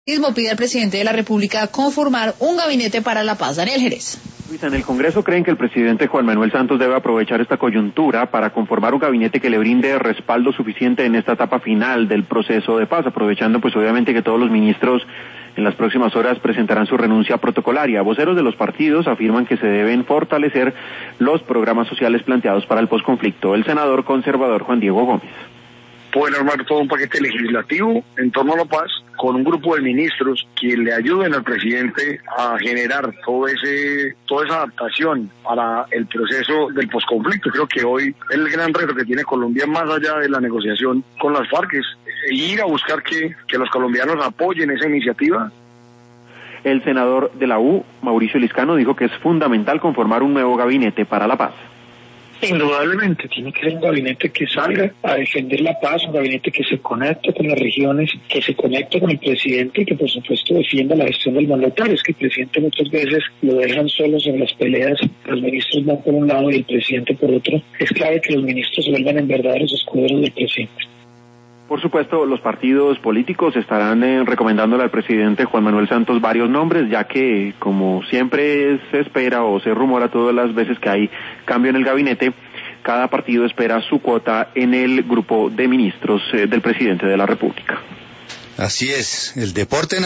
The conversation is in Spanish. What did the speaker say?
Pide al presidente de la República conformar un gabinete para la paz. Daniel Jerez. En el Congreso creen que el presidente Juan Manuel Santos debe aprovechar esta coyuntura para conformar un gabinete que le brinde respaldo suficiente en esta etapa final del proceso de paz, aprovechando pues obviamente que todos los ministros en las próximas horas presentarán su renuncia protocolaria. Voceros de los partidos afirman que se deben fortalecer los programas sociales planteados para el posconflicto. El senador conservador Juan Diego Gómez. Pueden armar todo un paquete legislativo en torno a la paz con un grupo de ministros que le ayuden al presidente a generar toda esa adaptación para el proceso del posconflicto. Creo que hoy el gran reto que tiene Colombia, más allá de la negociación con las FARC, es ir a buscar que los colombianos apoyen esa iniciativa. El senador de la U, Mauricio Liscano, dijo que es fundamental conformar un nuevo gabinete para la paz. Indudablemente, tiene que ser un gabinete que salga a defender la paz, un gabinete que se conecte con las regiones, que se conecte con el presidente y que por supuesto defienda la gestión del mandatario. Es que el presidente muchas veces lo dejan solos en las peleas, los ministros van por un lado y el presidente por otro. Es clave que los ministros se vuelvan en verdaderos escuderos del presidente. Por supuesto, los partidos políticos estarán recomendándole al presidente Juan Manuel Santos varios nombres, ya que, como siempre se espera o se rumora todas las veces que hay cambio en el gabinete, cada partido espera su cuota en el grupo de ministros del presidente de la República. Así es, el deporte